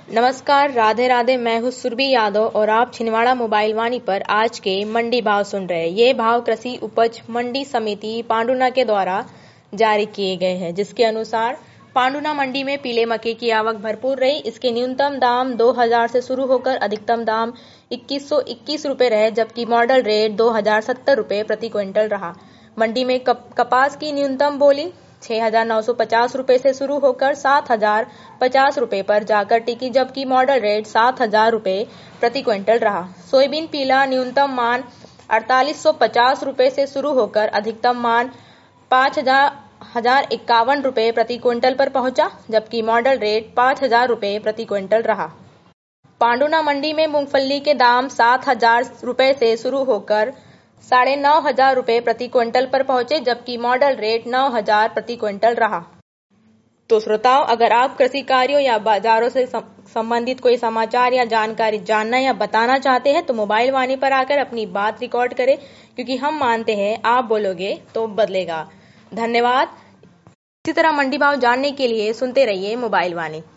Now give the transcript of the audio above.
नमस्कार, राधे राधे। मैं हूँ सुरभि यादव और आप छिंदवाड़ा मोबाइल वाणी पर आज के मंडी भाव सुन रहे हैं। ये भाव कृषि उपज मंडी समिति पांडुना के द्वारा जारी किए गए हैं, जिसके अनुसार पांडुना मंडी में पीले मक्के की आवक भरपूर रही। इसके न्यूनतम दाम 2000 से शुरू होकर अधिकतम दाम 2121 रुपए रहे, जबकि मॉडल रेट 2070 रुपए प्रति क्विंटल रहा। मंडी में कपास की न्यूनतम बोली 6950 रुपए से शुरू होकर 7050 रुपए पर जाकर टिकी, जबकि मॉडल रेट 7000 रुपए प्रति क्विंटल रहा। सोयाबीन पीला न्यूनतम मान 4850 रुपए से शुरू होकर अधिकतम मान 5051 रुपए प्रति क्विंटल पर पहुंचा, जबकि मॉडल रेट 5000 रुपए प्रति क्विंटल रहा। पांडुना मंडी में मूंगफली के दाम 7000 रुपए से शुरू होकर 9500 रुपए प्रति क्विंटल पर पहुंचे, जबकि मॉडल रेट 9000 प्रति क्विंटल रहा। तो श्रोताओं, अगर आप कृषि कार्यों या बाजारों से संबंधित कोई समाचार या जानकारी जानना या बताना चाहते हैं तो मोबाइल वाणी पर आकर अपनी बात रिकॉर्ड करें, क्योंकि हम मानते हैं आप बोलोगे तो बदलेगा। धन्यवाद। इसी तरह मंडी भाव जानने के लिए सुनते रहिए मोबाइल वाणी।